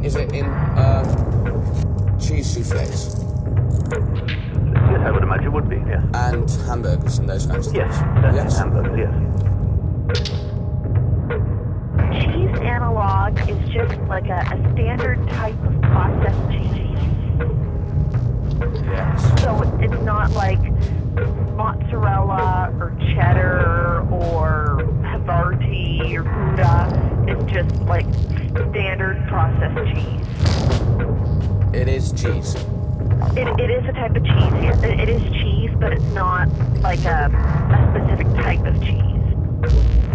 Is it in cheese souffles? Yes, I would imagine it would be, yes. And hamburgers and those kinds of Yes, things? definitely hamburgers, yes. Cheese analog is just like a standard type of processed cheese. Yes. So it's not like mozzarella or cheddar or Havarti or Gouda. It's just like standard processed cheese. It is cheese. It is a type of cheese, yes. It is cheese, but it's not like a specific type of cheese.